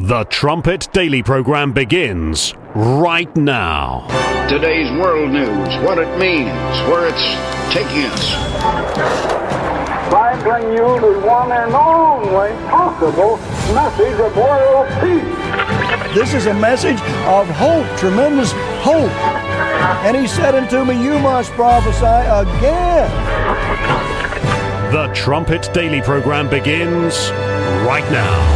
The Trumpet Daily program begins right now. Today's world news, what it means, where it's taking us. I bring you the one and only possible message of world peace. This is a message of hope, tremendous hope. And he said unto me, you must prophesy again. The Trumpet Daily program begins right now.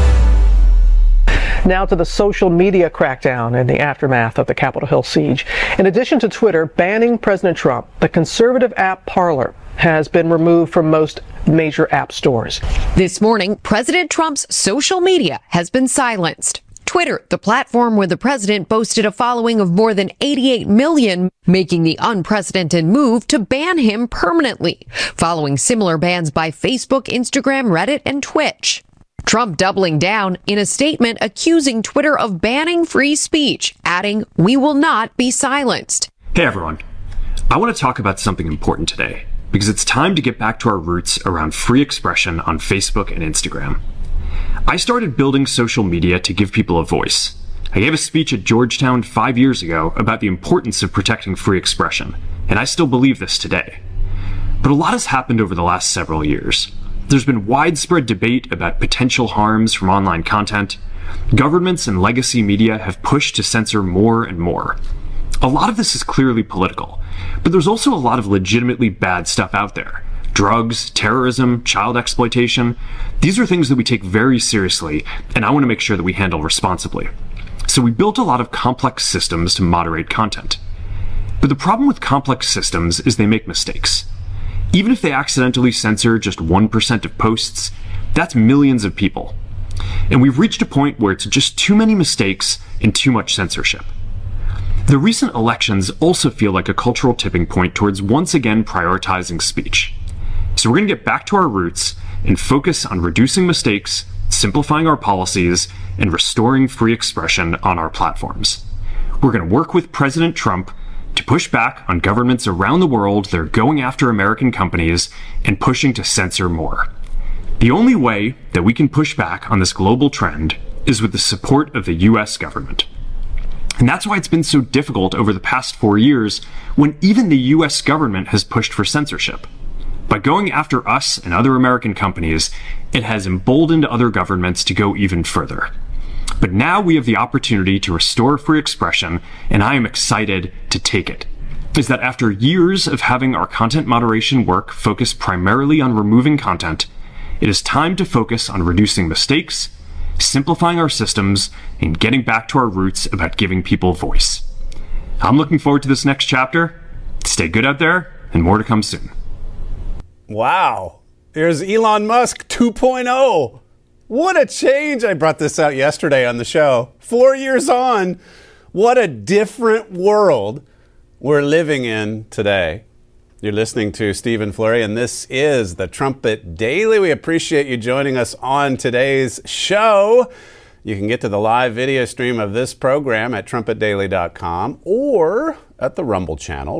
Now to the social media crackdown in the aftermath of the Capitol Hill siege. In addition to Twitter banning President Trump, the conservative app Parler has been removed from most major app stores. This morning, President Trump's social media has been silenced. Twitter, the platform where the president boasted a following of more than 88 million, making the unprecedented move to ban him permanently, following similar bans by Facebook, Instagram, Reddit, and Twitch. Trump doubling down in a statement accusing Twitter of banning free speech, adding, "We will not be silenced." Hey everyone. I want to talk about something important today, because it's time to get back to our roots around free expression on Facebook and Instagram. I started building social media to give people a voice. I gave a speech at Georgetown 5 years ago about the importance of protecting free expression, and I still believe this today. But a lot has happened over the last several years. There's been widespread debate about potential harms from online content. Governments and legacy media have pushed to censor more and more. A lot of this is clearly political, but there's also a lot of legitimately bad stuff out there. Drugs, terrorism, child exploitation. These are things that we take very seriously, and I want to make sure that we handle responsibly. So we built a lot of complex systems to moderate content. But the problem with complex systems is they make mistakes. Even if they accidentally censor just 1% of posts, that's millions of people. And we've reached a point where it's just too many mistakes and too much censorship. The recent elections also feel like a cultural tipping point towards once again prioritizing speech. So we're going to get back to our roots and focus on reducing mistakes, simplifying our policies, and restoring free expression on our platforms. We're going to work with President Trump to push back on governments around the world that are going after American companies and pushing to censor more. The only way that we can push back on this global trend is with the support of the US government. And that's why it's been so difficult over the past 4 years when even the US government has pushed for censorship. By going after us and other American companies, it has emboldened other governments to go even further. But now we have the opportunity to restore free expression, and I am excited to take it. Is that after years of having our content moderation work focus primarily on removing content, it is time to focus on reducing mistakes, simplifying our systems, and getting back to our roots about giving people voice. I'm looking forward to this next chapter. Stay good out there, and more to come soon. Wow. Here's Elon Musk 2.0. What a change. I brought this out yesterday on the show. 4 years on, what a different world we're living in today. You're listening to Stephen Flurry, and this is the Trumpet Daily. We appreciate you joining us on today's show. You can get to the live video stream of this program at trumpetdaily.com or at the Rumble channel,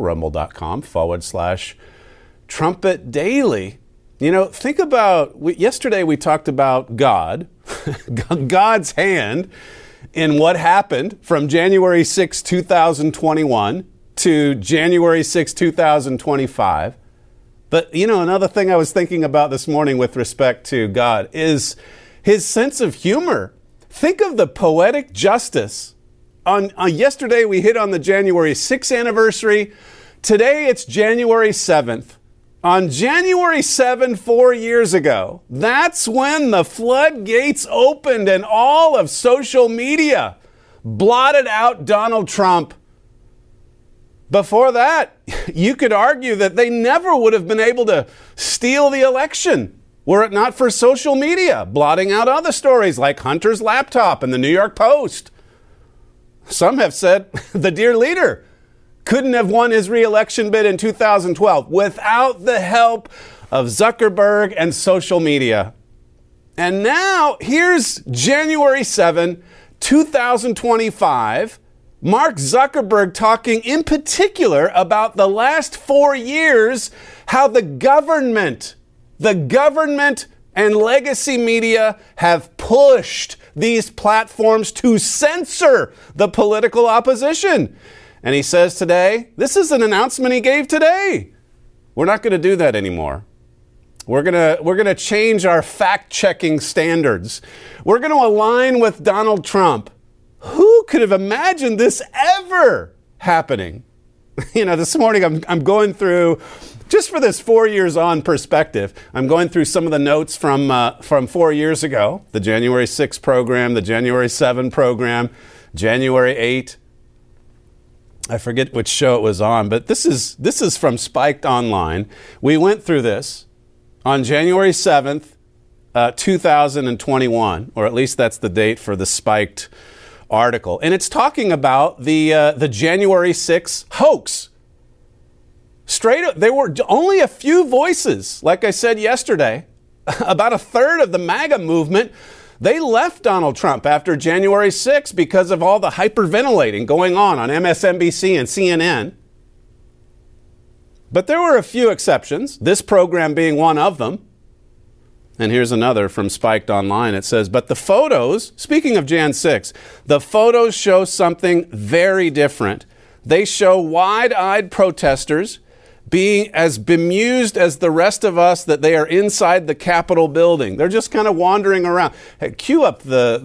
rumble.com/Trumpet Daily. You know, think about, yesterday we talked about God, God's hand in what happened from January 6, 2021 to January 6, 2025. But, you know, another thing I was thinking about this morning with respect to God is his sense of humor. Think of the poetic justice. On yesterday we hit on the January 6th anniversary. Today it's January 7th. On January 7, 4 years ago, that's when the floodgates opened and all of social media blotted out Donald Trump. Before that, you could argue that they never would have been able to steal the election were it not for social media blotting out other stories like Hunter's laptop and the New York Post. Some have said the dear leader couldn't have won his re-election bid in 2012 without the help of Zuckerberg and social media. And now, here's January 7, 2025, Mark Zuckerberg talking in particular about the last 4 years, how the government and legacy media have pushed these platforms to censor the political opposition. And he says today, this is an announcement he gave today. We're not going to do that anymore. We're going to change our fact-checking standards. We're going to align with Donald Trump. Who could have imagined this ever happening? You know, this morning I'm going through, just for this 4 years on perspective, I'm going through some of the notes from 4 years ago, the January 6 program, the January 7 program, January 8. I forget which show it was on, but this is from Spiked Online. We went through this on January 7th, 2021, or at least that's the date for the Spiked article. And it's talking about the January 6 hoax. Straight up, there were only a few voices, like I said yesterday. About a third of the MAGA movement, they left Donald Trump after January 6 because of all the hyperventilating going on MSNBC and CNN. But there were a few exceptions, this program being one of them. And here's another from Spiked Online. It says, but the photos, speaking of Jan 6, the photos show something very different. They show wide-eyed protesters being as bemused as the rest of us that they are inside the Capitol building. They're just kind of wandering around. Hey, cue up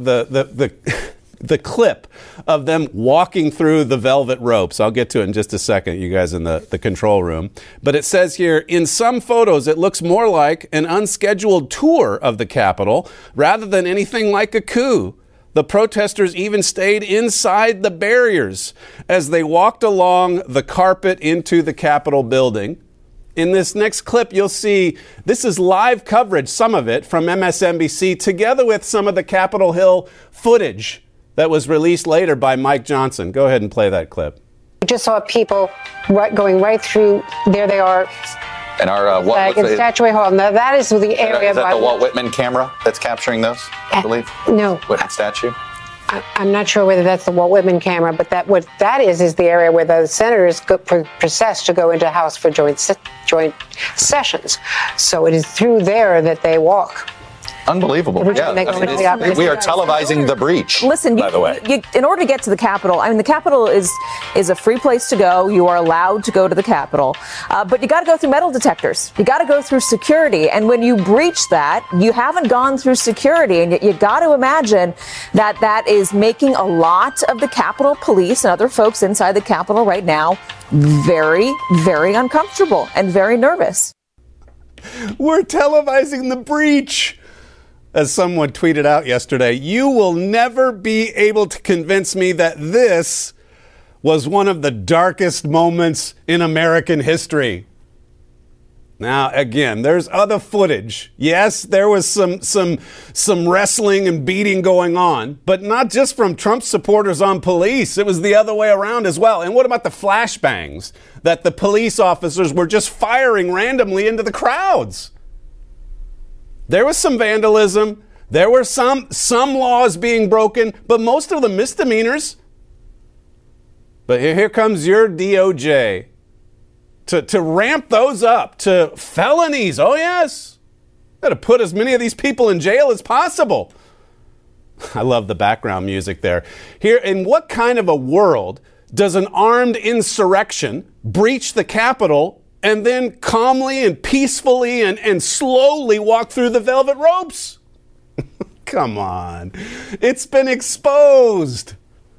the clip of them walking through the velvet ropes. I'll get to it in just a second, you guys in the control room. But it says here, in some photos, it looks more like an unscheduled tour of the Capitol rather than anything like a coup. The protesters even stayed inside the barriers as they walked along the carpet into the Capitol building. In this next clip, you'll see this is live coverage, some of it from MSNBC, together with some of the Capitol Hill footage that was released later by Mike Johnson. Go ahead and play that clip. We just saw people going right through. There they are. And our Statuary Hall. Now that is the area. Is that the Walt Whitman camera that's capturing those? I believe. No. Whitman statue. I'm not sure whether that's the Walt Whitman camera, but what that is the area where the senators process to go into House for joint sessions. So it is through there that they walk. Unbelievable. Yeah. We are televising the breach. Listen, by the way. In order to get to the Capitol, I mean, the Capitol is a free place to go. You are allowed to go to the Capitol. But you got to go through metal detectors. You got to go through security. And when you breach that, you haven't gone through security. And you got to imagine that is making a lot of the Capitol Police and other folks inside the Capitol right now very, very uncomfortable and very nervous. We're televising the breach. As someone tweeted out yesterday, you will never be able to convince me that this was one of the darkest moments in American history. Now, again, there's other footage. Yes, there was some wrestling and beating going on, but not just from Trump supporters on police. It was the other way around as well. And what about the flashbangs that the police officers were just firing randomly into the crowds? There was some vandalism. There were some laws being broken, but most of them misdemeanors. But here comes your DOJ to ramp those up to felonies. Oh, yes. Got to put as many of these people in jail as possible. I love the background music there. Here, in what kind of a world does an armed insurrection breach the Capitol and then calmly and peacefully and slowly walk through the velvet ropes? Come on. It's been exposed.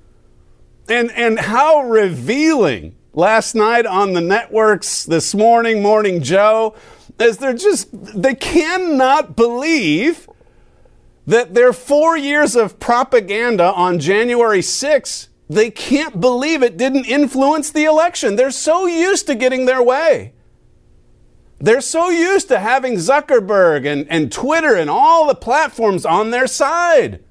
And how revealing last night on the networks, this morning, Morning Joe, is they cannot believe that their 4 years of propaganda on January 6th, they can't believe it didn't influence the election. They're so used to getting their way. They're so used to having Zuckerberg and Twitter and all the platforms on their side.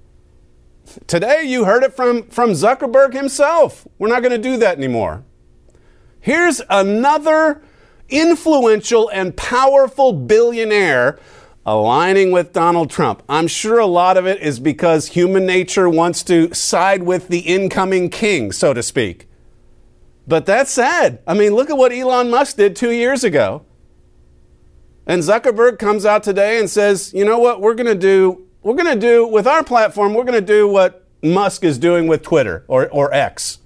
Today, you heard it from Zuckerberg himself. We're not going to do that anymore. Here's another influential and powerful billionaire aligning with Donald Trump. I'm sure a lot of it is because human nature wants to side with the incoming king, so to speak. But that's sad. I mean, look at what Elon Musk did 2 years ago. And Zuckerberg comes out today and says, you know what, we're going to do we're going to do, with our platform, we're going to do what Musk is doing with Twitter or X.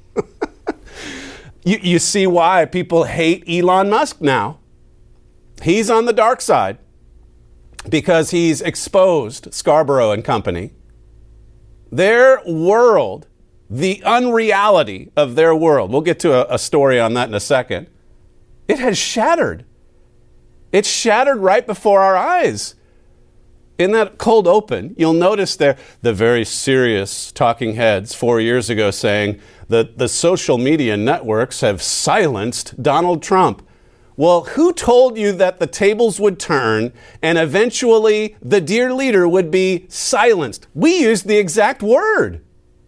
You see why people hate Elon Musk now. He's on the dark side because he's exposed Scarborough and company. Their world, the unreality of their world, we'll get to a story on that in a second, it has shattered. It shattered right before our eyes. In that cold open, you'll notice there the very serious talking heads 4 years ago saying that the social media networks have silenced Donald Trump. Well, who told you that the tables would turn and eventually the dear leader would be silenced? We used the exact word.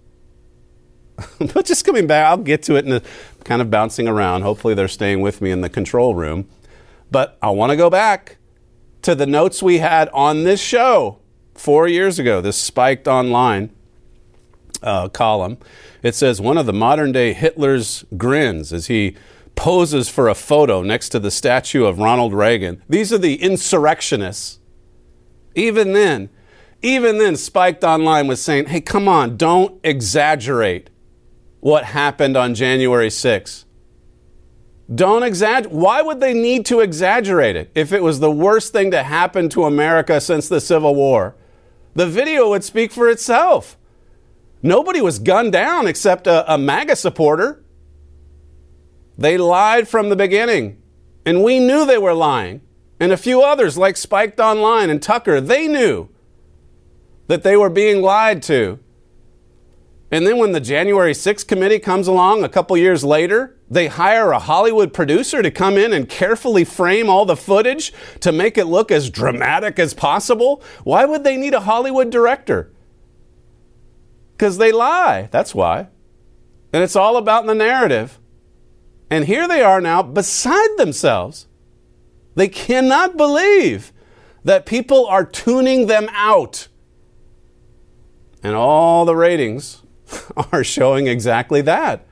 But just coming back, I'll get to it in a kind of bouncing around. Hopefully they're staying with me in the control room. But I want to go back to the notes we had on this show 4 years ago, this Spiked Online column. It says, one of the modern day Hitler's grins as he poses for a photo next to the statue of Ronald Reagan. These are the insurrectionists. Even then, Spiked Online was saying, hey, come on, don't exaggerate what happened on January 6th. Don't exaggerate. Why would they need to exaggerate it if it was the worst thing to happen to America since the Civil War? The video would speak for itself. Nobody was gunned down except a MAGA supporter. They lied from the beginning, and we knew they were lying. And a few others like Spiked Online and Tucker, they knew that they were being lied to. And then when the January 6th committee comes along a couple years later, they hire a Hollywood producer to come in and carefully frame all the footage to make it look as dramatic as possible. Why would they need a Hollywood director? Because they lie. That's why. And it's all about the narrative. And here they are now beside themselves. They cannot believe that people are tuning them out. And all the ratings are showing exactly that.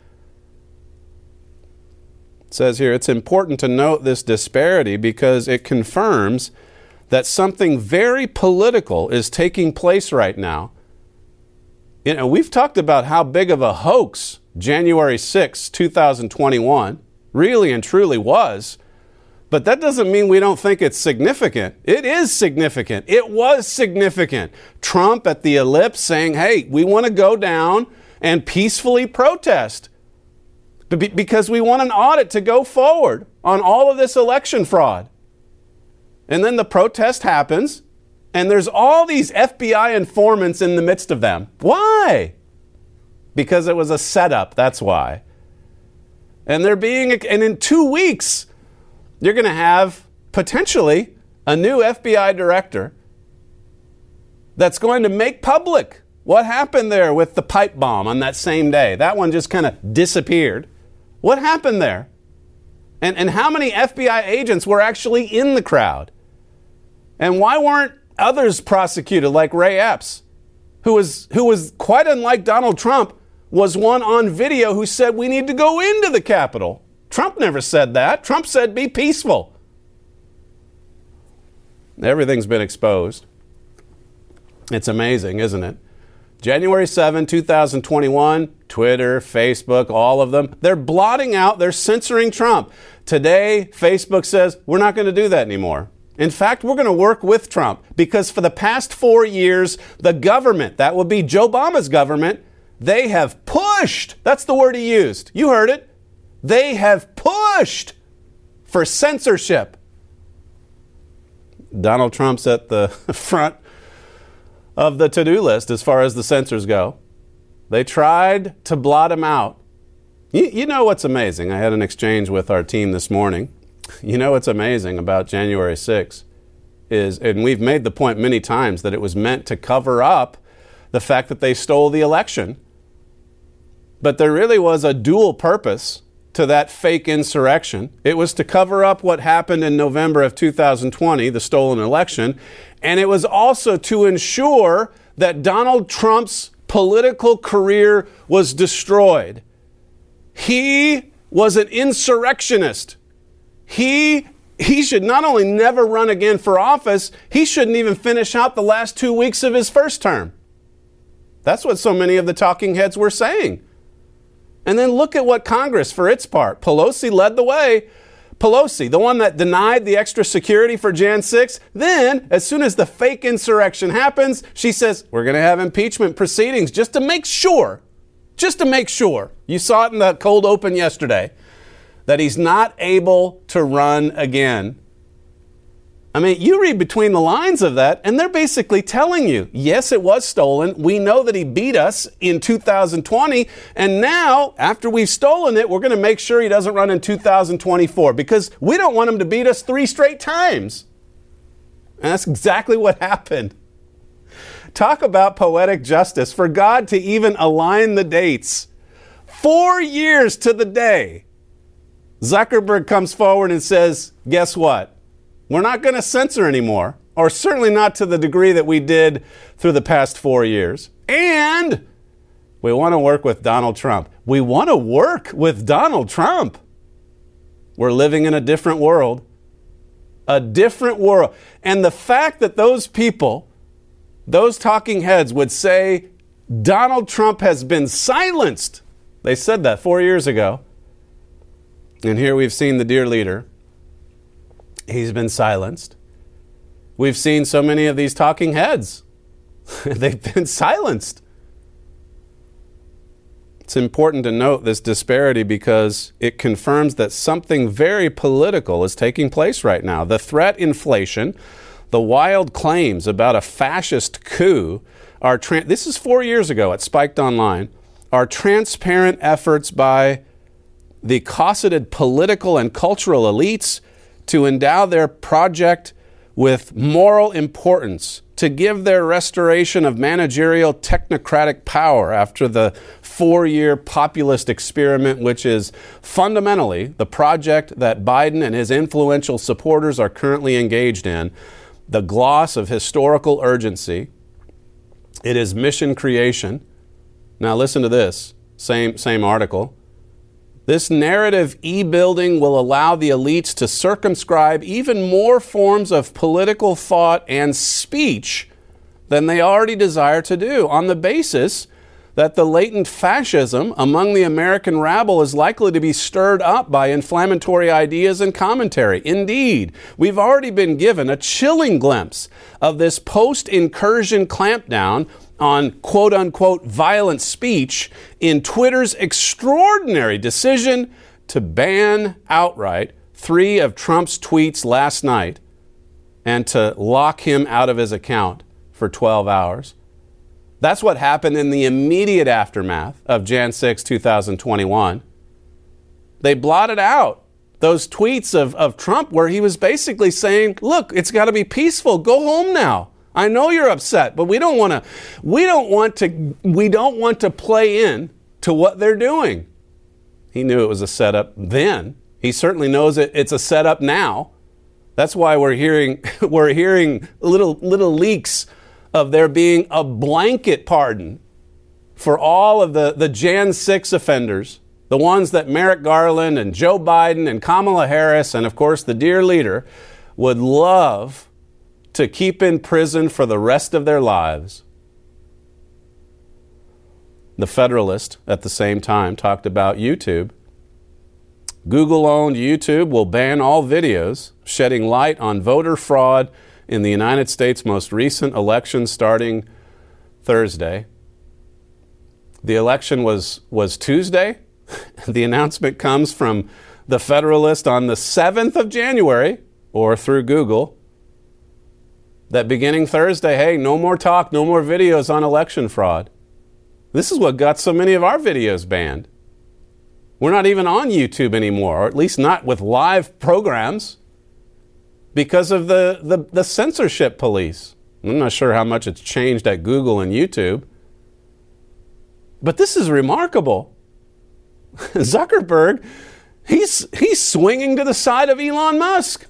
It says here, it's important to note this disparity because it confirms that something very political is taking place right now. You know, we've talked about how big of a hoax January 6, 2021 really and truly was. But that doesn't mean we don't think it's significant. It is significant. It was significant. Trump at the Ellipse saying, hey, we want to go down and peacefully protest because we want an audit to go forward on all of this election fraud. And then the protest happens, and there's all these FBI informants in the midst of them. Why? Because it was a setup, that's why. And in 2 weeks, you're going to have potentially a new FBI director that's going to make public what happened there with the pipe bomb on that same day. That one just kind of disappeared. What happened there? And how many FBI agents were actually in the crowd? And why weren't others prosecuted like Ray Epps, who was quite unlike Donald Trump, was one on video who said we need to go into the Capitol. Trump never said that. Trump said be peaceful. Everything's been exposed. It's amazing, isn't it? January 7, 2021, Twitter, Facebook, all of them, they're blotting out, they're censoring Trump. Today, Facebook says we're not going to do that anymore. In fact, we're going to work with Trump because for the past 4 years, the government, that would be Joe Obama's government, they have pushed, that's the word he used. You heard it. They have pushed for censorship. Donald Trump's at the front of the to-do list as far as the censors go. They tried to blot him out. You know what's amazing? I had an exchange with our team this morning. You know what's amazing about January 6th is, and we've made the point many times, that it was meant to cover up the fact that they stole the election. But there really was a dual purpose to that fake insurrection. It was to cover up what happened in November of 2020, the stolen election, and it was also to ensure that Donald Trump's political career was destroyed. He was an insurrectionist. He he should not only never run again for office, he shouldn't even finish out the last 2 weeks of his first term. That's what so many of the talking heads were saying. And then look at what Congress, for its part, Pelosi led the way. Pelosi, the one that denied the extra security for Jan 6, then, as soon as the fake insurrection happens, she says, we're going to have impeachment proceedings just to make sure. Just to make sure. You saw it in the cold open yesterday, that he's not able to run again. I mean, you read between the lines of that, and they're basically telling you, yes, it was stolen. We know that he beat us in 2020. And now, after we've stolen it, we're going to make sure he doesn't run in 2024 because we don't want him to beat us 3 straight times. And that's exactly what happened. Talk about poetic justice for God to even align the dates. 4 years to the day, Zuckerberg comes forward and says, guess what? We're not going to censor anymore, or certainly not to the degree that we did through the past 4 years. And we want to work with Donald Trump. We want to work with Donald Trump. We're living in a different world. A different world. And the fact that those people, those talking heads would say Donald Trump has been silenced. They said that 4 years ago. And here we've seen the dear leader. He's been silenced. We've seen so many of these talking heads. They've been silenced. It's important to note this disparity because it confirms that something very political is taking place right now. The threat inflation, the wild claims about a fascist coup are, this is 4 years ago, it spiked online, are transparent efforts by the cosseted political and cultural elites to endow their project with moral importance, to give their restoration of managerial technocratic power after the 4-year populist experiment, which is fundamentally the project that Biden and his influential supporters are currently engaged in, the gloss of historical urgency. It is mission creation. Now listen to this, same article. This narrative e-building will allow the elites to circumscribe even more forms of political thought and speech than they already desire to do, on the basis that the latent fascism among the American rabble is likely to be stirred up by inflammatory ideas and commentary. Indeed, we've already been given a chilling glimpse of this post-incursion clampdown on quote-unquote violent speech in Twitter's extraordinary decision to ban outright 3 of Trump's tweets last night and to lock him out of his account for 12 hours. That's what happened in the immediate aftermath of Jan 6, 2021. They blotted out those tweets of Trump where he was basically saying, look, it's got to be peaceful. Go home now. I know you're upset, but we don't want to play in to what they're doing. He knew it was a setup then. He certainly knows it's a setup now. That's why we're hearing little leaks of there being a blanket pardon for all of the Jan 6 offenders, the ones that Merrick Garland and Joe Biden and Kamala Harris and, of course, the dear leader would love to keep in prison for the rest of their lives. The Federalist, at the same time, talked about YouTube. Google-owned YouTube will ban all videos shedding light on voter fraud in the United States' most recent election starting Thursday. The election was Tuesday. The announcement comes from the Federalist on the 7th of January, or through Google, that beginning Thursday, hey, no more talk, no more videos on election fraud. This is what got so many of our videos banned. We're not even on YouTube anymore, or at least not with live programs, because of the censorship police. I'm not sure how much it's changed at Google and YouTube. But this is remarkable. Zuckerberg, he's swinging to the side of Elon Musk.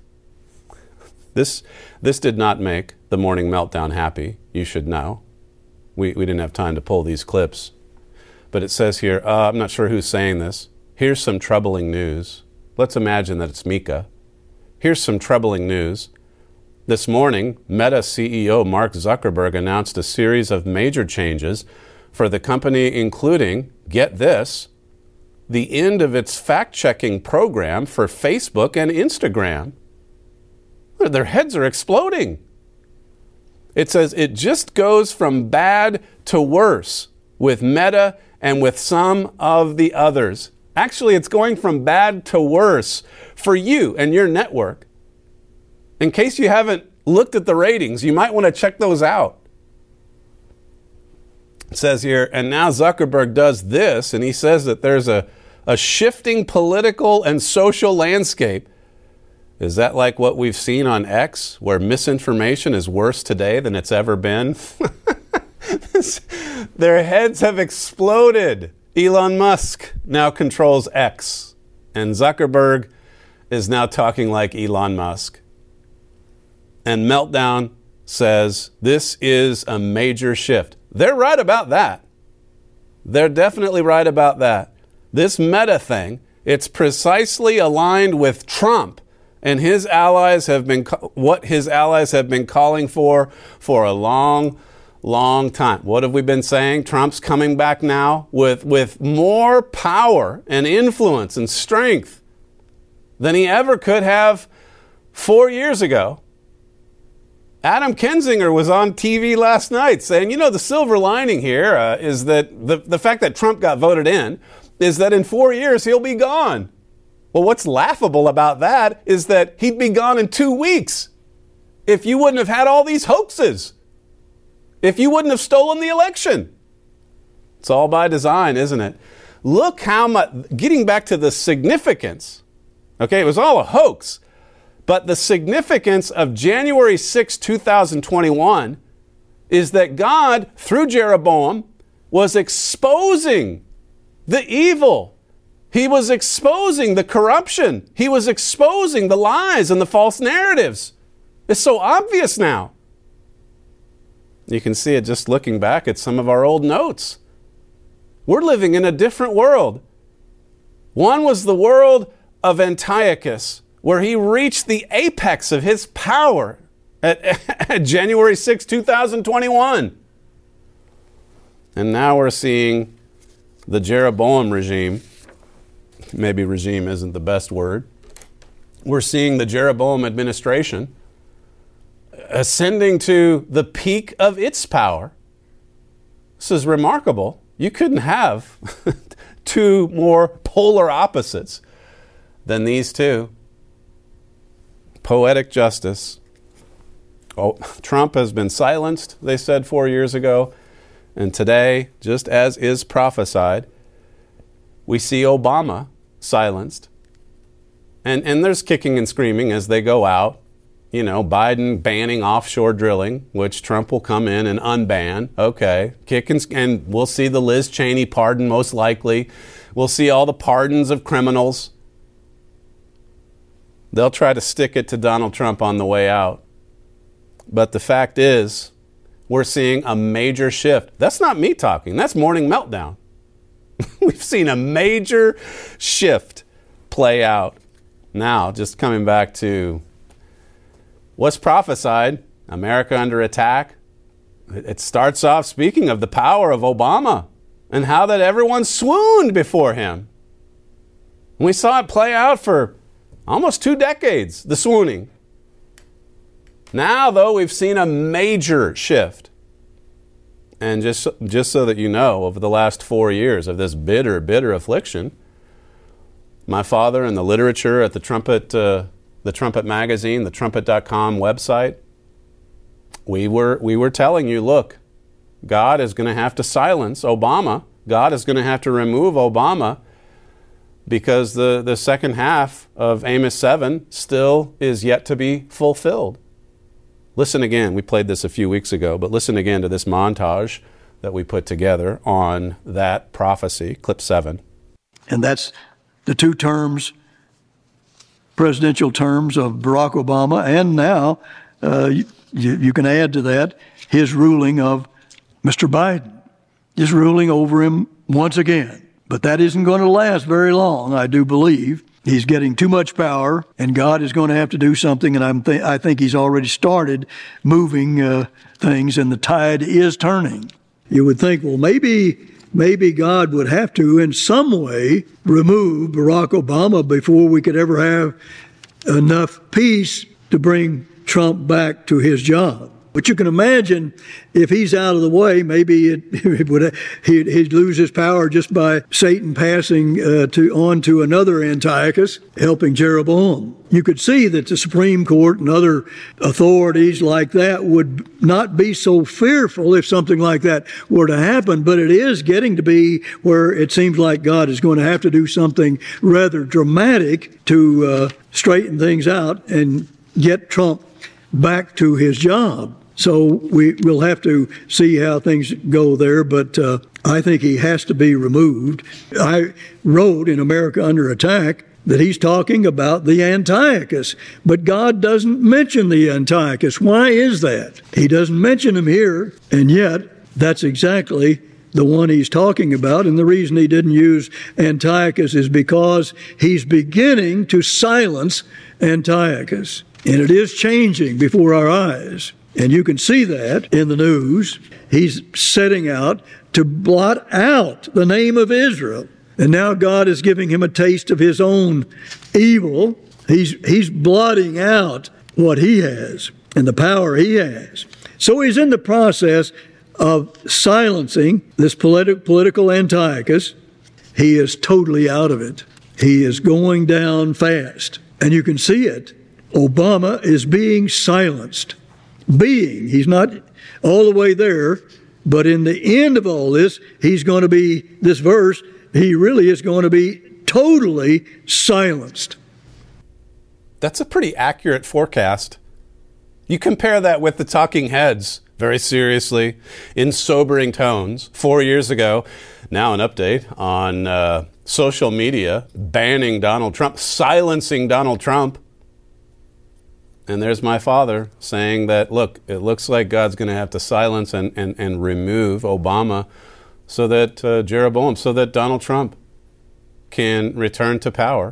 This did not make the Morning Meltdown happy, you should know. We didn't have time to pull these clips. But it says here, I'm not sure who's saying this. Here's some troubling news. Let's imagine that it's Mika. Here's some troubling news. This morning, Meta CEO Mark Zuckerberg announced a series of major changes for the company, including, get this, the end of its fact-checking program for Facebook and Instagram. Their heads are exploding. It says it just goes from bad to worse with Meta and with some of the others. Actually, it's going from bad to worse for you and your network. In case you haven't looked at the ratings, you might want to check those out. It says here, and now Zuckerberg does this, and he says that there's a shifting political and social landscape. Is that like what we've seen on X, where misinformation is worse today than it's ever been? Their heads have exploded. Elon Musk now controls X, and Zuckerberg is now talking like Elon Musk. And Meltdown says this is a major shift. They're right about that. They're definitely right about that. This Meta thing, it's precisely aligned with Trump and his allies have been what his allies have been calling for a long time. What have we been saying? Trump's coming back now with more power and influence and strength than he ever could have 4 years ago. Adam Kinzinger was on TV last night saying, the silver lining here is that the fact that Trump got voted in is that in 4 years he'll be gone. Well, what's laughable about that is that he'd be gone in 2 weeks if you wouldn't have had all these hoaxes, if you wouldn't have stolen the election. It's all by design, isn't it? Look how much, getting back to the significance, okay, it was all a hoax, but the significance of January 6, 2021 is that God, through Jeroboam, was exposing the evil. He was exposing the corruption. He was exposing the lies and the false narratives. It's so obvious now. You can see it just looking back at some of our old notes. We're living in a different world. One was the world of Antiochus, where he reached the apex of his power at January 6, 2021. And now we're seeing the Jeroboam regime. Maybe regime isn't the best word. We're seeing the Jeroboam administration ascending to the peak of its power. This is remarkable. You couldn't have two more polar opposites than these two. Poetic justice. Oh, Trump has been silenced, they said 4 years ago. And today, just as is prophesied, we see Obama silenced. And there's kicking and screaming as they go out. Biden banning offshore drilling, which Trump will come in and unban. Okay. And we'll see the Liz Cheney pardon most likely. We'll see all the pardons of criminals. They'll try to stick it to Donald Trump on the way out. But the fact is, we're seeing a major shift. That's not me talking. That's Morning Meltdown. We've seen a major shift play out. Now, just coming back to what's prophesied, America under attack. It starts off speaking of the power of Obama and how that everyone swooned before him. We saw it play out for almost 2 decades, the swooning. Now, though, we've seen a major shift. And just so that you know, over the last 4 years of this bitter affliction, my father and the literature at the Trumpet magazine, the trumpet.com website, we were telling you, look, God is going to have to silence Obama. God is going to have to remove Obama because the second half of Amos 7 still is yet to be fulfilled. Listen again. We played this a few weeks ago, but listen again to this montage that we put together on that prophecy, clip 7. And that's the 2 terms, presidential terms of Barack Obama, and now you can add to that his ruling of Mr. Biden, his ruling over him once again. But that isn't going to last very long, I do believe. He's getting too much power, and God is going to have to do something, and I think he's already started moving things, and the tide is turning. You would think, well, maybe God would have to, in some way, remove Barack Obama before we could ever have enough peace to bring Trump back to his job. But you can imagine if he's out of the way, maybe he'd lose his power just by Satan passing on to another Antiochus, helping Jeroboam. You could see that the Supreme Court and other authorities like that would not be so fearful if something like that were to happen, but it is getting to be where it seems like God is going to have to do something rather dramatic to straighten things out and get Trump back to his job. So we'll have to see how things go there, but I think he has to be removed. I wrote in America Under Attack that he's talking about the Antiochus, but God doesn't mention the Antiochus. Why is that? He doesn't mention him here, and yet that's exactly the one he's talking about, and the reason he didn't use Antiochus is because he's beginning to silence Antiochus, and it is changing before our eyes. And you can see that in the news. He's setting out to blot out the name of Israel. And now God is giving him a taste of his own evil. He's blotting out what he has and the power he has. So he's in the process of silencing this political Antiochus. He is totally out of it. He is going down fast. And you can see it. Obama is being silenced. He's not all the way there, but in the end of all this, he's going to be, this verse, he really is going to be totally silenced. That's a pretty accurate forecast. You compare that with the talking heads, very seriously, in sobering tones, 4 years ago. Now an update on social media, banning Donald Trump, silencing Donald Trump. And there's my father saying that, look, it looks like God's going to have to silence and remove Obama so that Jeroboam, so that Donald Trump can return to power.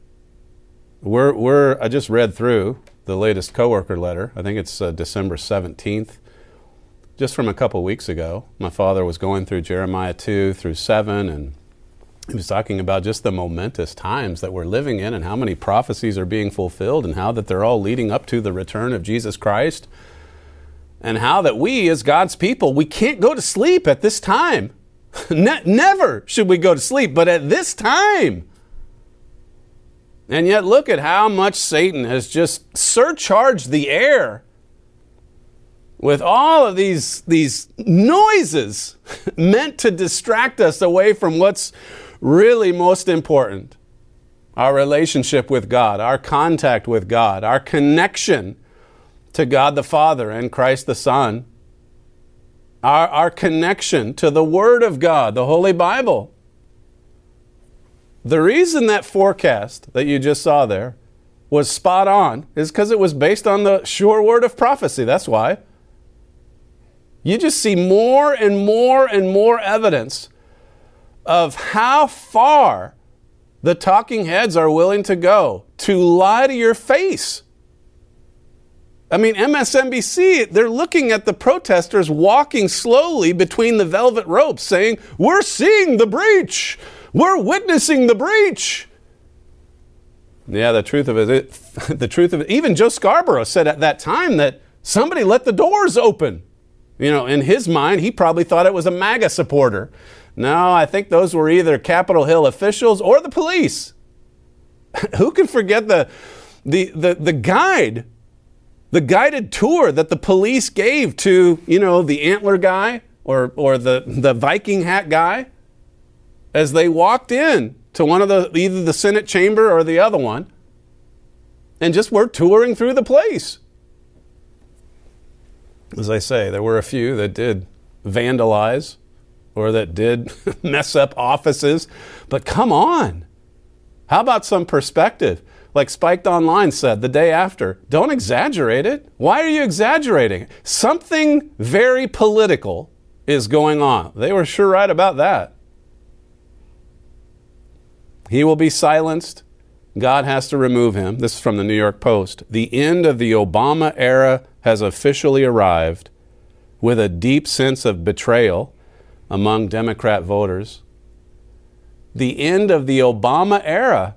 I just read through the latest coworker letter. I think it's December 17th, just from a couple weeks ago. My father was going through Jeremiah 2 through 7, and he was talking about just the momentous times that we're living in and how many prophecies are being fulfilled and how that they're all leading up to the return of Jesus Christ, and how that we as God's people, we can't go to sleep at this time. Never should we go to sleep, but at this time. And yet look at how much Satan has just surcharged the air with all of these noises meant to distract us away from what's really most important. Our relationship with God, our contact with God, our connection to God the Father and Christ the Son, our connection to the Word of God, the Holy Bible. The reason that forecast that you just saw there was spot on is because it was based on the sure word of prophecy. That's why. You just see more and more and more evidence of how far the talking heads are willing to go to lie to your face. I mean, MSNBC, they're looking at the protesters walking slowly between the velvet ropes saying, we're seeing the breach. We're witnessing the breach. Yeah, the truth of it, even Joe Scarborough said at that time that somebody let the doors open. You know, in his mind, he probably thought it was a MAGA supporter. No, I think those were either Capitol Hill officials or the police. Who can forget the guided tour that the police gave to, the antler guy or the Viking hat guy as they walked in to one of either the Senate chamber or the other one, and just were touring through the place. As I say, there were a few that did vandalize or that did mess up offices. But come on. How about some perspective? Like Spiked Online said the day after, don't exaggerate it. Why are you exaggerating it? Something very political is going on. They were sure right about that. He will be silenced. God has to remove him. This is from the New York Post. The end of the Obama era has officially arrived, with a deep sense of betrayal among Democrat voters. The end of the Obama era.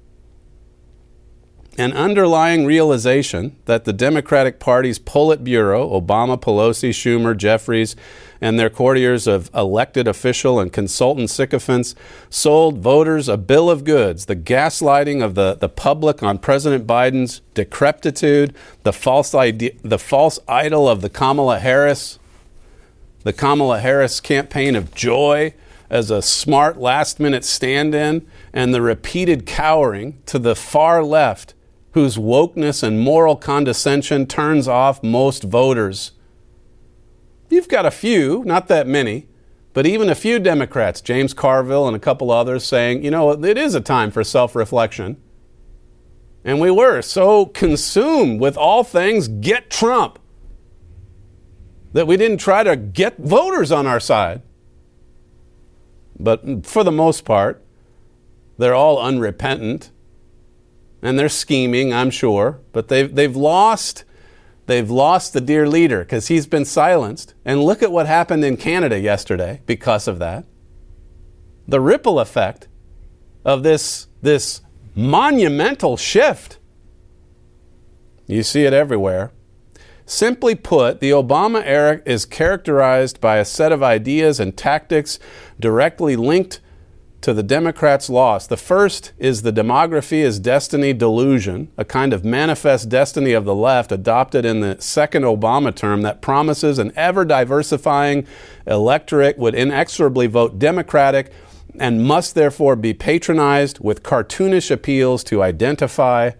An underlying realization that the Democratic Party's Politburo, Obama, Pelosi, Schumer, Jeffries, and their courtiers of elected official and consultant sycophants sold voters a bill of goods, the gaslighting of the public on President Biden's decrepitude, the false idol of the Kamala Harris campaign of joy as a smart last-minute stand-in, and the repeated cowering to the far left, whose wokeness and moral condescension turns off most voters. You've got a few, not that many, but even a few Democrats, James Carville and a couple others, saying, you know, it is a time for self-reflection. And we were so consumed with all things get Trump that we didn't try to get voters on our side. But for the most part, they're all unrepentant. And they're scheming, I'm sure, but they've lost the dear leader because he's been silenced. And look at what happened in Canada yesterday because of that. The ripple effect of this monumental shift. You see it everywhere. Simply put, the Obama era is characterized by a set of ideas and tactics directly linked to the Democrats' loss. The first is the demography is destiny delusion, a kind of manifest destiny of the left adopted in the second Obama term that promises an ever-diversifying electorate would inexorably vote Democratic and must therefore be patronized with cartoonish appeals to identity,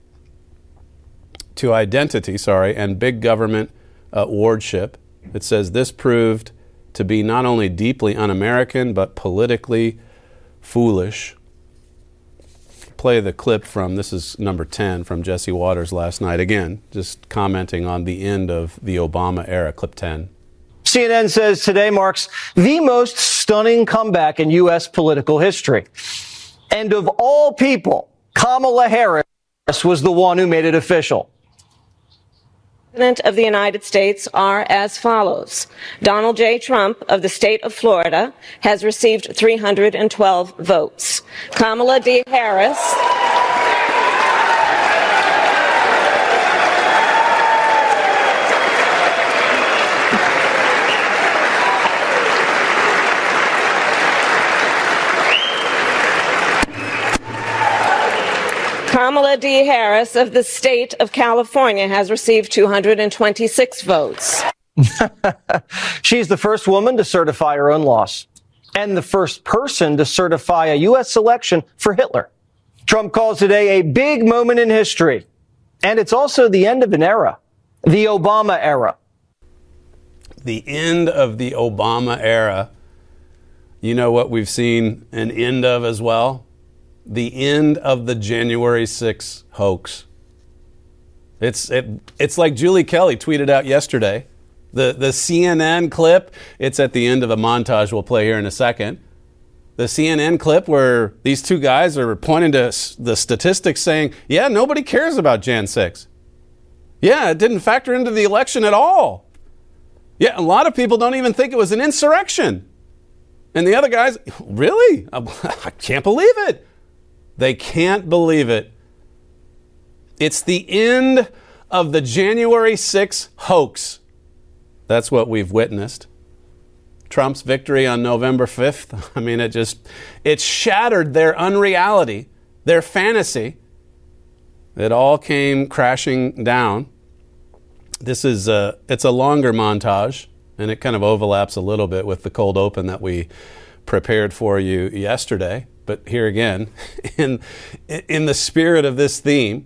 and big government wardship. It says this proved to be not only deeply un-American, but politically foolish. Play the clip from, this is number 10 from Jesse Waters last night. Again, just commenting on the end of the Obama era. Clip 10. CNN says today marks the most stunning comeback in U.S. political history. And of all people, Kamala Harris was the one who made it official. President of the United States are as follows. Donald J. Trump of the state of Florida has received 312 votes. Kamala D. Harris Kamala D. Harris of the state of California has received 226 votes. She's the first woman to certify her own loss and the first person to certify a U.S. election for Hitler. Trump calls today a big moment in history, and it's also the end of an era, the Obama era. The end of the Obama era. You know what we've seen an end of as well? The end of the January 6th hoax. It's like Julie Kelly tweeted out yesterday. The CNN clip, it's at the end of a montage we'll play here in a second. The CNN clip where these two guys are pointing to the statistics saying, yeah, nobody cares about Jan 6. Yeah, it didn't factor into the election at all. Yeah, a lot of people don't even think it was an insurrection. And the other guys, really? I can't believe it. They can't believe it. It's the end of the January 6th hoax. That's what we've witnessed. Trump's victory on November 5th. I mean, it shattered their unreality, their fantasy. It all came crashing down. It's a longer montage, and it kind of overlaps a little bit with the cold open that we prepared for you yesterday. But here again, in the spirit of this theme,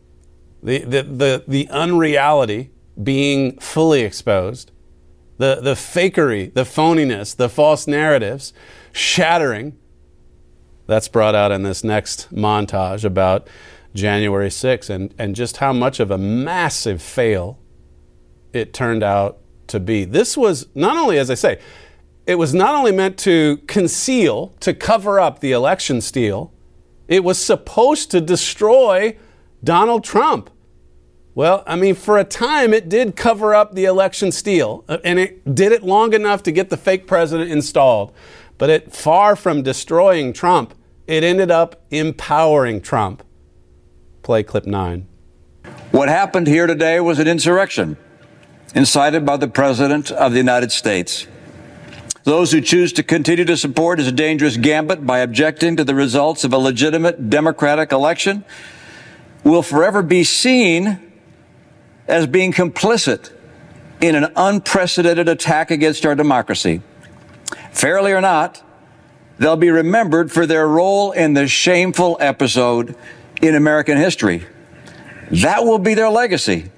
the unreality being fully exposed, the fakery, the phoniness, the false narratives shattering, that's brought out in this next montage about January 6th and just how much of a massive fail it turned out to be. This was not only, as I say, it was not only meant to conceal, to cover up the election steal. It was supposed to destroy Donald Trump. Well, I mean, for a time, it did cover up the election steal, and it did it long enough to get the fake president installed. But it, far from destroying Trump, it ended up empowering Trump. Play clip 9. What happened here today was an insurrection incited by the President of the United States. Those who choose to continue to support is a dangerous gambit by objecting to the results of a legitimate democratic election will forever be seen as being complicit in an unprecedented attack against our democracy. Fairly or not, they'll be remembered for their role in this shameful episode in American history. That will be their legacy.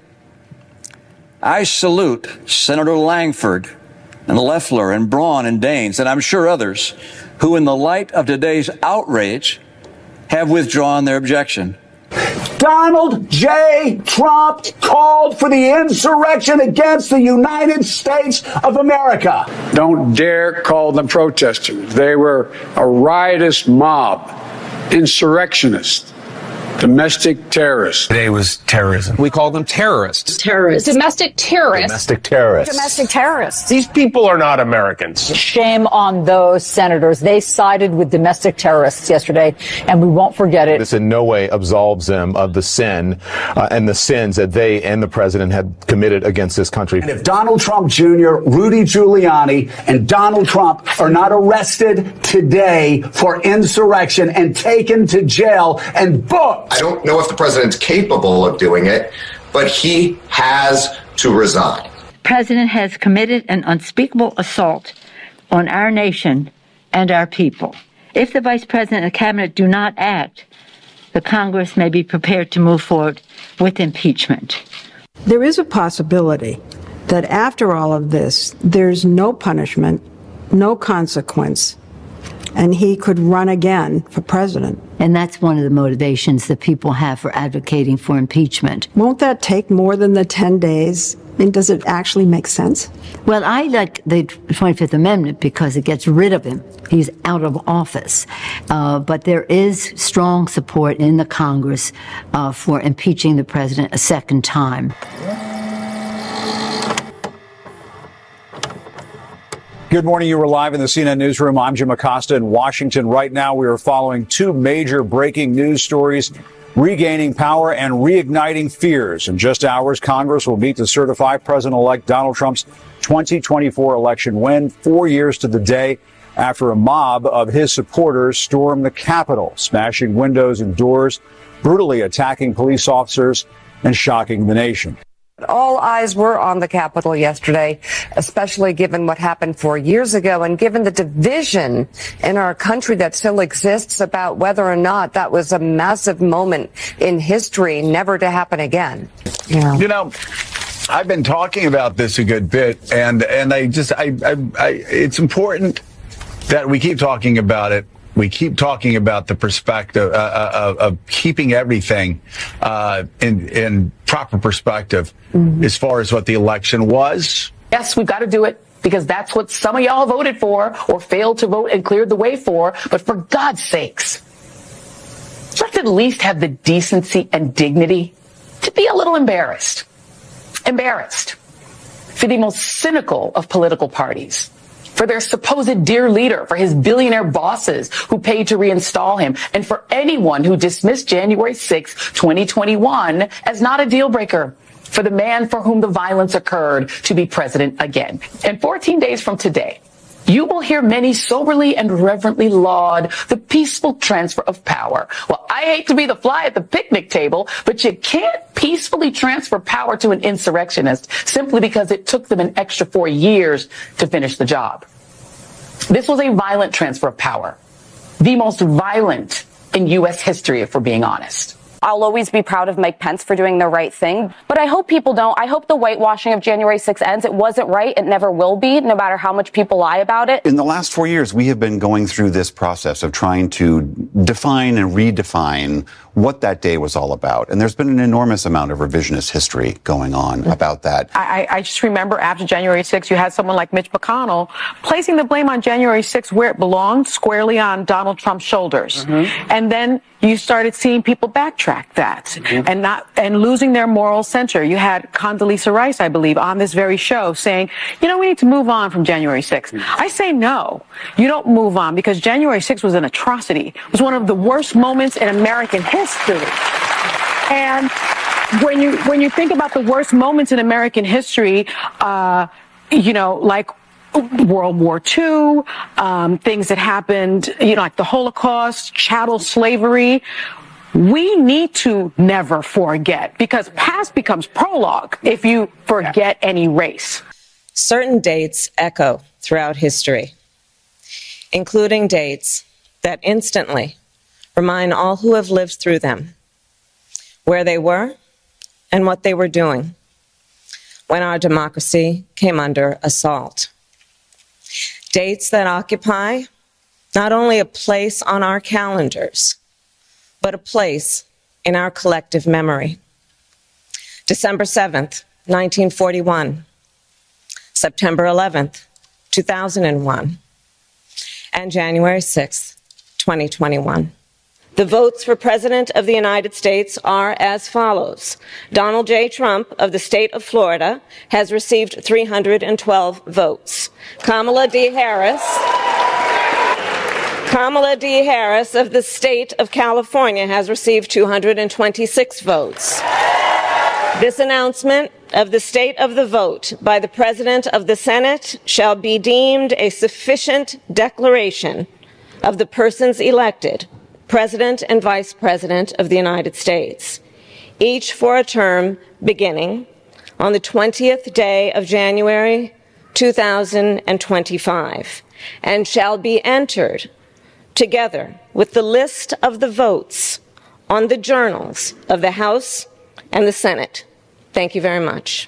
I salute Senator Langford and Loeffler and Braun and Daines, and I'm sure others, who in the light of today's outrage have withdrawn their objection. Donald J. Trump called for the insurrection against the United States of America. Don't dare call them protesters. They were a riotous mob, insurrectionists. Domestic terrorists. Today was terrorism. We call them terrorists. Terrorists. Domestic terrorists. Domestic terrorists. Domestic terrorists. These people are not Americans. Shame on those senators. They sided with domestic terrorists yesterday, and we won't forget it. This in no way absolves them of the sin and the sins that they and the president had committed against this country. And if Donald Trump Jr., Rudy Giuliani, and Donald Trump are not arrested today for insurrection and taken to jail and booked. I don't know if the president's capable of doing it, but he has to resign. The president has committed an unspeakable assault on our nation and our people. If the vice president and the cabinet do not act, the Congress may be prepared to move forward with impeachment. There is a possibility that after all of this, there's no punishment, no consequence, and he could run again for president. And that's one of the motivations that people have for advocating for impeachment. Won't that take more than the 10 days? I mean, does it actually make sense? Well, I like the 25th Amendment because it gets rid of him. He's out of office. But there is strong support in the Congress for impeaching the president a second time. Good morning. You were live in the CNN newsroom. I'm Jim Acosta in Washington. Right now, we are following two major breaking news stories, regaining power and reigniting fears. In just hours, Congress will meet to certify President-elect Donald Trump's 2024 election win, 4 years to the day after a mob of his supporters stormed the Capitol, smashing windows and doors, brutally attacking police officers and shocking the nation. All eyes were on the Capitol yesterday, especially given what happened 4 years ago and given the division in our country that still exists about whether or not that was a massive moment in history, never to happen again. Yeah. You know, I've been talking about this a good bit, and it's important that we keep talking about it. We keep talking about the perspective of keeping everything in proper perspective as far as what the election was. Yes, we've got to do it because that's what some of y'all voted for or failed to vote and cleared the way for. But for God's sakes, let's at least have the decency and dignity to be a little embarrassed. Embarrassed for the most cynical of political parties, for their supposed dear leader, for his billionaire bosses who paid to reinstall him, and for anyone who dismissed January 6, 2021 as not a deal breaker for the man for whom the violence occurred to be president again. And 14 days from today, you will hear many soberly and reverently laud the peaceful transfer of power. Well, I hate to be the fly at the picnic table, but you can't peacefully transfer power to an insurrectionist simply because it took them an extra 4 years to finish the job. This was a violent transfer of power, the most violent in U.S. history, if we're being honest. I'll always be proud of Mike Pence for doing the right thing. But I hope people don't. I hope the whitewashing of January 6th ends. It wasn't right. It never will be, no matter how much people lie about it. In the last 4 years, we have been going through this process of trying to define and redefine what that day was all about. And there's been an enormous amount of revisionist history going on about that. I just remember after January 6th, you had someone like Mitch McConnell placing the blame on January 6th where it belonged, squarely on Donald Trump's shoulders. And then you started seeing people backtrack that and losing their moral center. You had Condoleezza Rice, I believe, on this very show saying, we need to move on from January 6th. I say no. You don't move on, because January 6th was an atrocity. It was one of the worst moments in American history. And when you think about the worst moments in American history, like World War II, things that happened, like the Holocaust, chattel slavery, we need to never forget, because past becomes prologue if you forget and erase. Certain dates echo throughout history, including dates that instantly remind all who have lived through them where they were and what they were doing when our democracy came under assault. Dates that occupy not only a place on our calendars, but a place in our collective memory. December 7th, 1941, September 11th, 2001, and January 6th, 2021. The votes for President of the United States are as follows. Donald J. Trump of the state of Florida has received 312 votes. Kamala D. Harris of the state of California has received 226 votes. This announcement of the state of the vote by the President of the Senate shall be deemed a sufficient declaration of the persons elected President and Vice President of the United States, each for a term beginning on the 20th day of January 2025, and shall be entered together with the list of the votes on the journals of the House and the Senate. Thank you very much.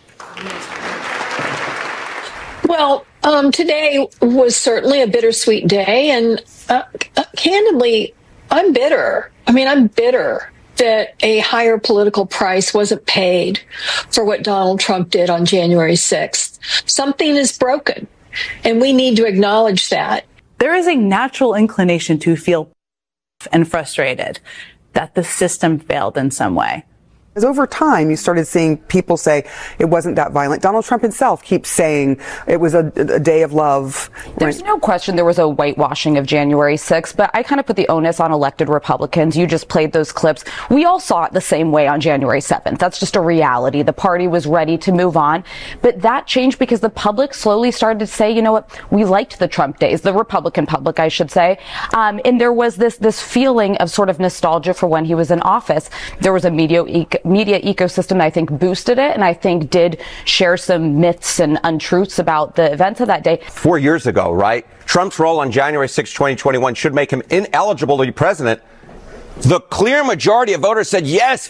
Well, today was certainly a bittersweet day, and candidly, I'm bitter. I'm bitter that a higher political price wasn't paid for what Donald Trump did on January 6th. Something is broken, and we need to acknowledge that. There is a natural inclination to feel and frustrated that the system failed in some way. As over time, you started seeing people say it wasn't that violent. Donald Trump himself keeps saying it was a day of love. There's no question there was a whitewashing of January 6th, but I kind of put the onus on elected Republicans. You just played those clips. We all saw it the same way on January 7th. That's just a reality. The party was ready to move on. But that changed because the public slowly started to say, you know what, we liked the Trump days, the Republican public, I should say. And there was this feeling of sort of nostalgia for when he was in office. There was a media ecosystem that I think boosted it, and I think did share some myths and untruths about the events of that day. 4 years ago, right? Trump's role on January 6, 2021 should make him ineligible to be president. The clear majority of voters said yes,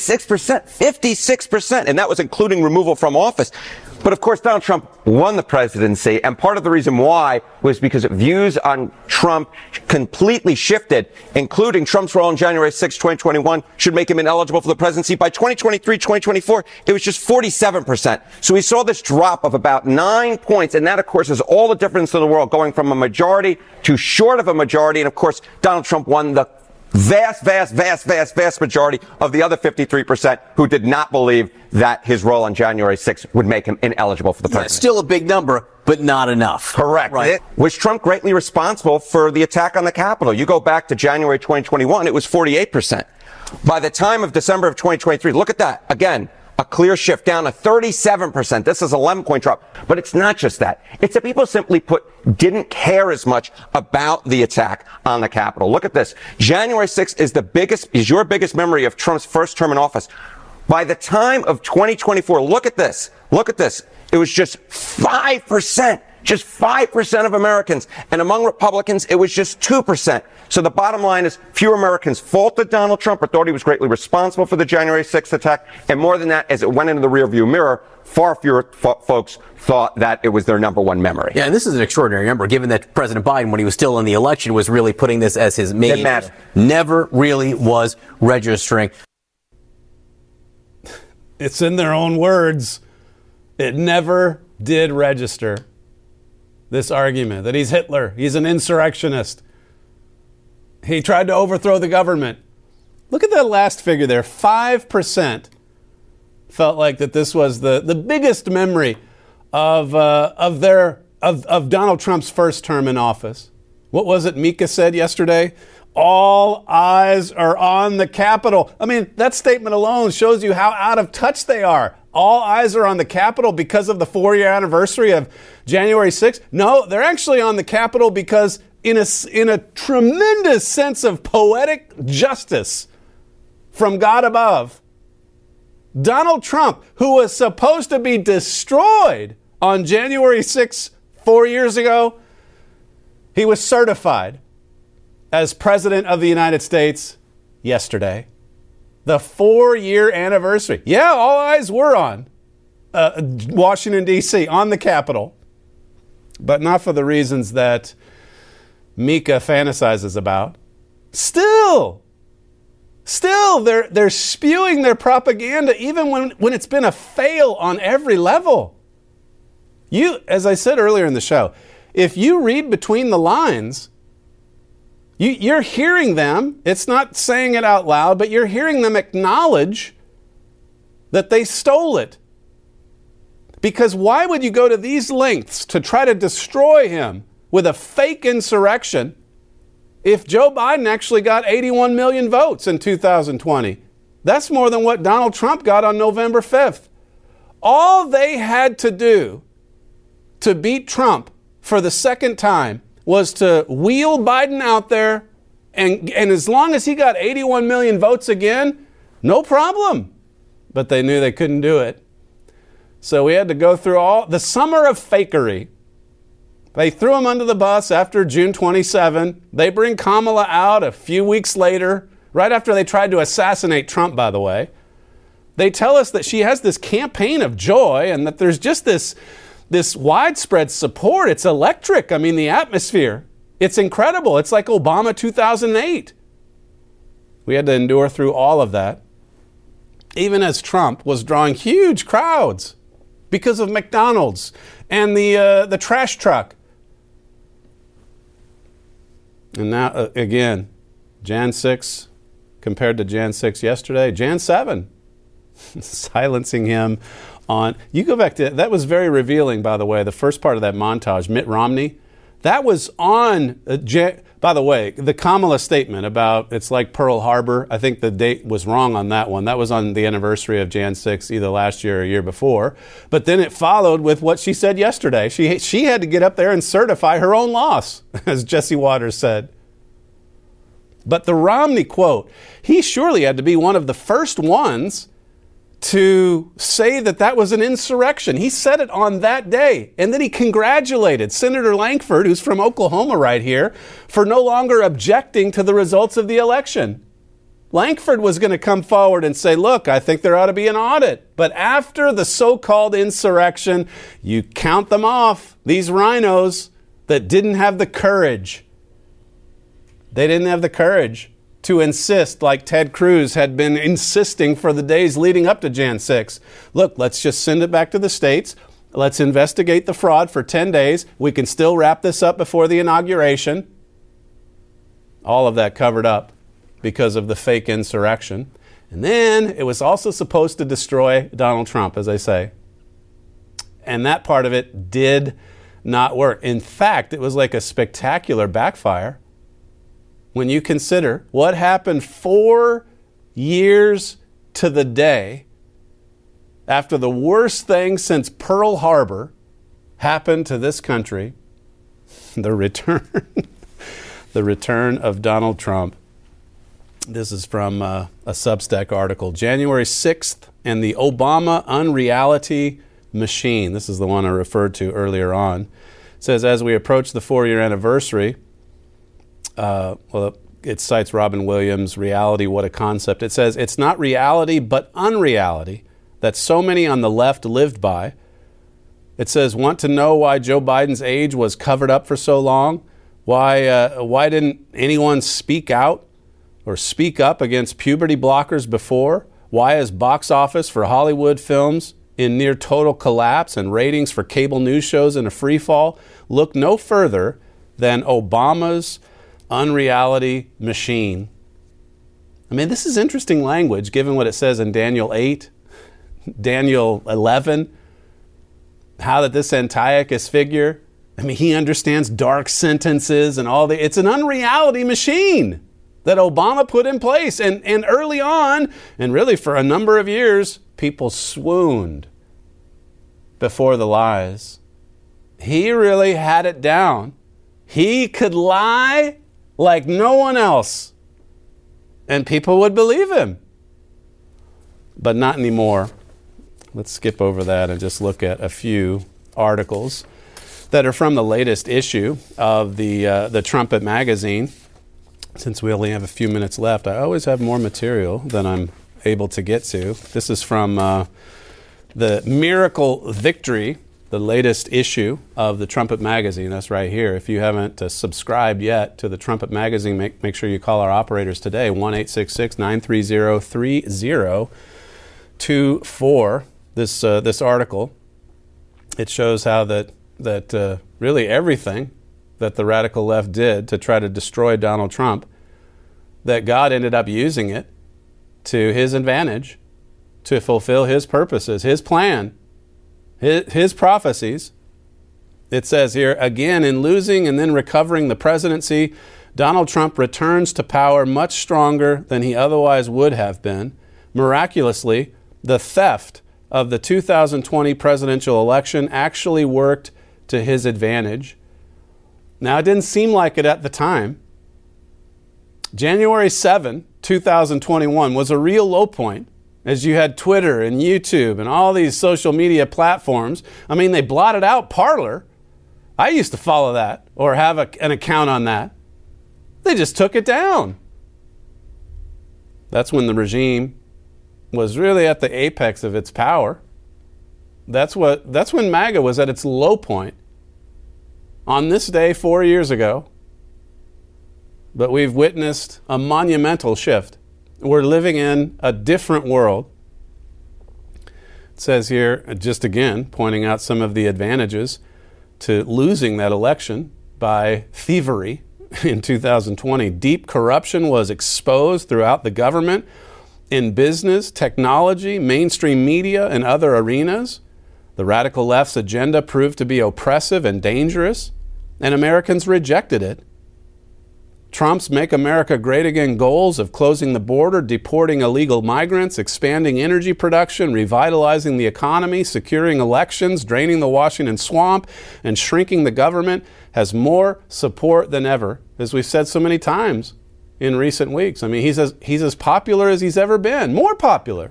56%, and that was including removal from office. But of course, Donald Trump won the presidency, and part of the reason why was because views on Trump completely shifted, including Trump's role on January 6, 2021 should make him ineligible for the presidency. By 2023, 2024, it was just 47%. So we saw this drop of about 9 points, and that, of course, is all the difference in the world, going from a majority to short of a majority. And of course, Donald Trump won the vast majority of the other 53% who did not believe that his role on January 6th would make him ineligible for the presidency. Still a big number, but not enough. Correct. Right. Was Trump greatly responsible for the attack on the Capitol? You go back to January 2021, it was 48%. By the time of December of 2023, look at that. Again, a clear shift down to 37%. This is an 11-point drop. But it's not just that. It's that people simply put didn't care as much about the attack on the Capitol. Look at this. January 6th is your biggest memory of Trump's first term in office. By the time of 2024, look at this. It was just 5%. Just 5% of Americans. And among Republicans, it was just 2%. So the bottom line is fewer Americans faulted Donald Trump or thought he was greatly responsible for the January 6th attack. And more than that, as it went into the rearview mirror, far fewer folks thought that it was their number one memory. Yeah, and this is an extraordinary number, given that President Biden, when he was still in the election, was really putting this as his main. It mattered. Never really was registering. It's in their own words. It never did register. This argument that he's Hitler, he's an insurrectionist. He tried to overthrow the government. Look at that last figure there. 5% felt like that this was the biggest memory of Donald Trump's first term in office. What was it Mika said yesterday? All eyes are on the Capitol. I mean, that statement alone shows you how out of touch they are. All eyes are on the Capitol because of the 4-year anniversary of January 6th. No, they're actually on the Capitol because in a tremendous sense of poetic justice from God above, Donald Trump, who was supposed to be destroyed on January 6th, 4 years ago, he was certified as President of the United States yesterday. The 4-year anniversary. Yeah, all eyes were on Washington, D.C., on the Capitol. But not for the reasons that Mika fantasizes about. Still, they're spewing their propaganda even when it's been a fail on every level. As I said earlier in the show, if you read between the lines, you're hearing them. It's not saying it out loud, but you're hearing them acknowledge that they stole it. Because why would you go to these lengths to try to destroy him with a fake insurrection if Joe Biden actually got 81 million votes in 2020? That's more than what Donald Trump got on November 5th. All they had to do to beat Trump for the second time was to wheel Biden out there, and as long as he got 81 million votes again, no problem. But they knew they couldn't do it. So we had to go through all the summer of fakery. They threw him under the bus after June 27. They bring Kamala out a few weeks later, right after they tried to assassinate Trump, by the way. They tell us that she has this campaign of joy and that there's just this widespread support. It's electric. I mean, the atmosphere, it's incredible. It's like Obama 2008. We had to endure through all of that, even as Trump was drawing huge crowds because of McDonald's and the trash truck. And now, again, Jan 6 compared to Jan 6 yesterday, Jan 7, silencing him on, you go back to, that was very revealing, by the way, the first part of that montage, Mitt Romney, that was on, by the way, the Kamala statement about it's like Pearl Harbor, I think the date was wrong on that one. That was on the anniversary of Jan 6, either last year or a year before. But then it followed with what she said yesterday. She had to get up there and certify her own loss, as Jesse Waters said. But the Romney quote, he surely had to be one of the first ones to say that was an insurrection. He said it on that day. And then he congratulated Senator Lankford, who's from Oklahoma right here, for no longer objecting to the results of the election. Lankford was going to come forward and say, look, I think there ought to be an audit. But after the so-called insurrection, you count them off, these rhinos that didn't have the courage. They didn't have the courage to insist, like Ted Cruz had been insisting for the days leading up to Jan 6. Look, let's just send it back to the states. Let's investigate the fraud for 10 days. We can still wrap this up before the inauguration. All of that covered up because of the fake insurrection. And then it was also supposed to destroy Donald Trump, as I say. And that part of it did not work. In fact, it was like a spectacular backfire. When you consider what happened 4 years to the day after the worst thing since Pearl Harbor happened to this country, the return of Donald Trump. This is from a Substack article, January 6th and the Obama Unreality Machine. This is the one I referred to earlier on. It says, as we approach the 4-year anniversary, it cites Robin Williams' Reality, What a Concept. It says, it's not reality, but unreality that so many on the left lived by. It says, want to know why Joe Biden's age was covered up for so long? Why didn't anyone speak out or speak up against puberty blockers before? Why is box office for Hollywood films in near total collapse and ratings for cable news shows in a free fall? Look no further than Obama's Unreality Machine. I mean, this is interesting language given what it says in Daniel 8, Daniel 11, how that this Antiochus figure, I mean, he understands dark sentences and all it's an unreality machine that Obama put in place. And early on, and really for a number of years, people swooned before the lies. He really had it down. He could lie like no one else, and people would believe him. But not anymore. Let's skip over that and just look at a few articles that are from the latest issue of the Trumpet magazine. Since we only have a few minutes left, I always have more material than I'm able to get to. This is from the Miracle Victory, the latest issue of the Trumpet magazine. That's right here. If you haven't subscribed yet to the Trumpet magazine, make sure you call our operators today, 1-866-930-3024. This article, it shows how that really everything that the radical left did to try to destroy Donald Trump, that God ended up using it to his advantage to fulfill his purposes, his plan, his prophecies. It says here, again, in losing and then recovering the presidency, Donald Trump returns to power much stronger than he otherwise would have been. Miraculously, the theft of the 2020 presidential election actually worked to his advantage. Now, it didn't seem like it at the time. January 7, 2021 was a real low point as you had Twitter and YouTube and all these social media platforms. I mean, they blotted out Parler. I used to follow that or have an account on that. They just took it down. That's when the regime was really at the apex of its power. That's when MAGA was at its low point. On this day 4 years ago. But we've witnessed a monumental shift. We're living in a different world. It says here, just again, pointing out some of the advantages to losing that election by thievery in 2020. Deep corruption was exposed throughout the government, in business, technology, mainstream media, and other arenas. The radical left's agenda proved to be oppressive and dangerous, and Americans rejected it. Trump's Make America Great Again goals of closing the border, deporting illegal migrants, expanding energy production, revitalizing the economy, securing elections, draining the Washington swamp, and shrinking the government has more support than ever, as we've said so many times in recent weeks. I mean, he's as popular as he's ever been, more popular.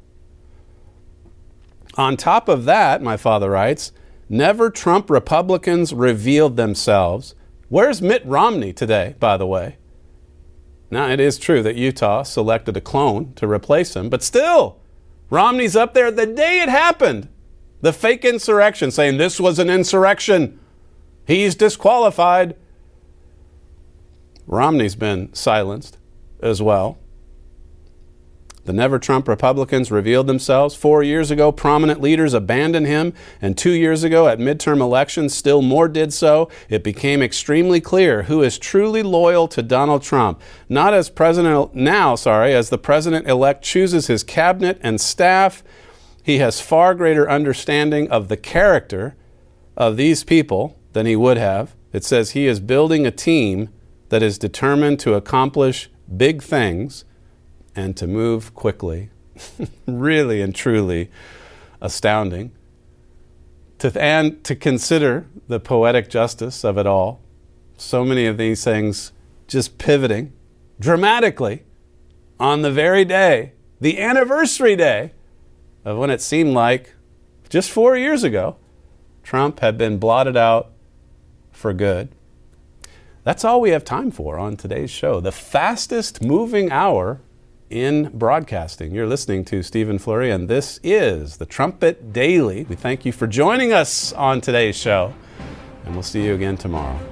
On top of that, my father writes, never Trump Republicans revealed themselves. Where's Mitt Romney today, by the way? Now, it is true that Utah selected a clone to replace him, but still, Romney's up there the day it happened. The fake insurrection, saying this was an insurrection. He's disqualified. Romney's been silenced as well. The Never Trump Republicans revealed themselves. 4 years ago, prominent leaders abandoned him, and 2 years ago at midterm elections, still more did so. It became extremely clear who is truly loyal to Donald Trump. Not as as the president-elect chooses his cabinet and staff, he has far greater understanding of the character of these people than he would have. It says he is building a team that is determined to accomplish big things and to move quickly. Really and truly astounding. And to consider the poetic justice of it all. So many of these things just pivoting dramatically on the very day, the anniversary day of when it seemed like just 4 years ago, Trump had been blotted out for good. That's all we have time for on today's show. The fastest moving hour in broadcasting. You're listening to Stephen Flurry, and this is the Trumpet Daily. We thank you for joining us on today's show, and we'll see you again tomorrow.